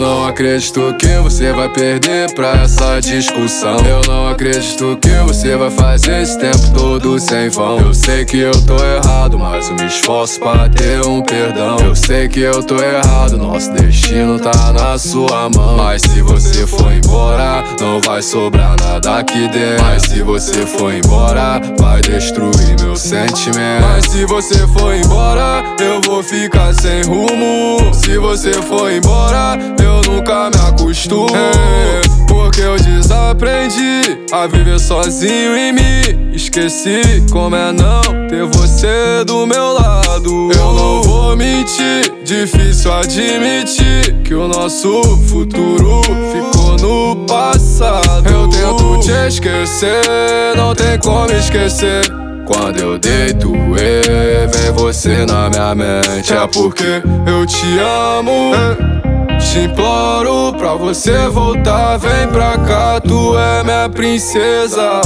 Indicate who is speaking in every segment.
Speaker 1: não acredito que você vai perder pra essa discussão. Eu não acredito que você vai fazer esse tempo todo sem vão. Eu sei que eu tô errado, mas eu me esforço pra ter um perdão. Eu sei que eu tô errado, nosso destino tá na sua mão. Mas se você for embora, não vai sobrar nada aqui dentro. Mas se você for embora, vai destruir meu sentimento. Mas se você for embora, eu vou ficar sem rumo. Se você for embora, eu nunca me acostumo. Porque eu desaprendi a viver sozinho e me esqueci como é não ter você do meu lado. Eu não vou mentir, difícil admitir que o nosso futuro ficou no passado. Eu tento te esquecer, não tem como esquecer. Quando eu deito, vem você na minha mente. É porque eu te amo, te imploro pra você voltar. Vem pra cá, tu é minha princesa.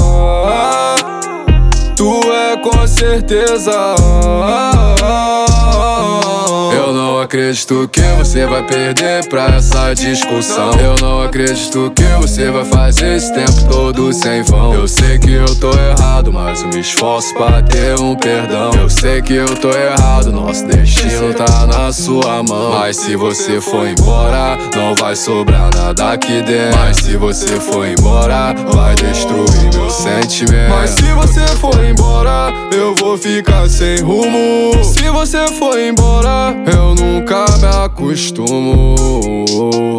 Speaker 1: Tu é com certeza. Eu não acredito que você vai perder pra essa discussão. Eu não acredito que você vai fazer esse tempo todo sem vão. Eu sei que eu tô errado, mas eu me esforço pra ter um perdão. Eu sei que eu tô errado, nosso destino tá na sua mão. Mas se você for embora, não vai sobrar nada aqui dentro. Mas se você for embora, vai destruir meu sentimento. Mas se você for embora, eu vou ficar sem rumo. Se você for embora, eu nunca me acostumo.